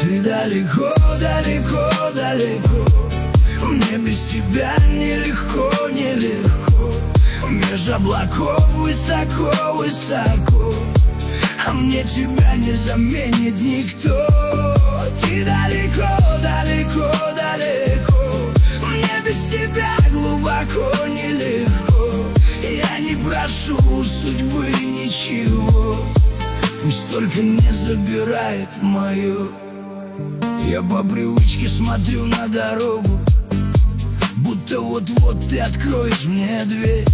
Ты далеко, далеко, далеко. Мне без тебя нелегко, нелегко. Меж облаков высоко, высоко. А мне тебя не заменит никто. Ты далеко, далеко, далеко. Мне без тебя глубоко, нелегко. Я не прошу у судьбы ничего, пусть только не забирает мое. Я по привычке смотрю на дорогу, будто вот-вот ты откроешь мне дверь.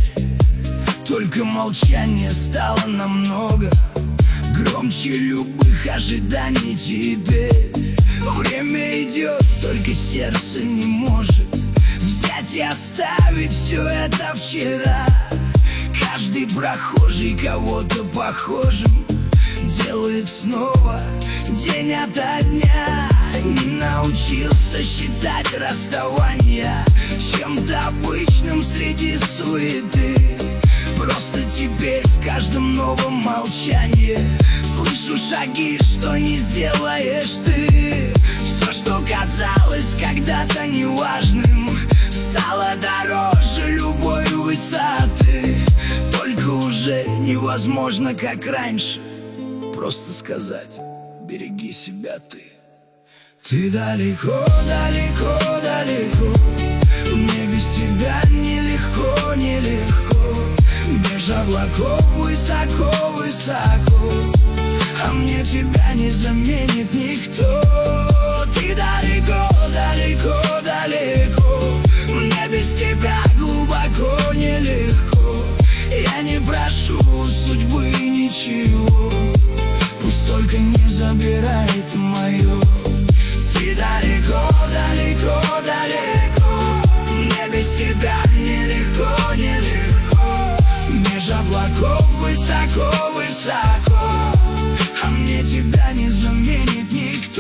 Только молчание стало намного громче любых ожиданий теперь. Время идет, только сердце не может взять и оставить все это вчера. Каждый прохожий кого-то похожим делает снова день ото дня. Не научился считать расставания чем-то обычным среди суеты. Просто теперь в каждом новом молчании слышу шаги, что не сделаешь ты. Все, что казалось когда-то неважным, стало дороже любой высоты. Только уже невозможно, как раньше, просто сказать: береги себя ты. Ты далеко, далеко, далеко. Мне без тебя нелегко, нелегко. Меж облаков высоко, высоко. А мне тебя не заменит никто. Ты далеко, далеко, далеко. Мне без тебя глубоко, нелегко. Я не прошу у судьбы ничего, пусть только не забирает мое. Ты далеко, далеко, далеко. Мне без тебя нелегко, нелегко. Меж облаков высоко, высоко. А мне тебя не заменит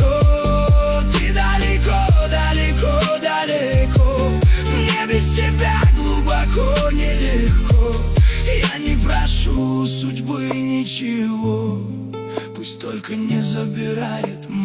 никто. Ты далеко, далеко, далеко. Мне без тебя глубоко, нелегко. Я не прошу у судьбы ничего, пусть только не забирает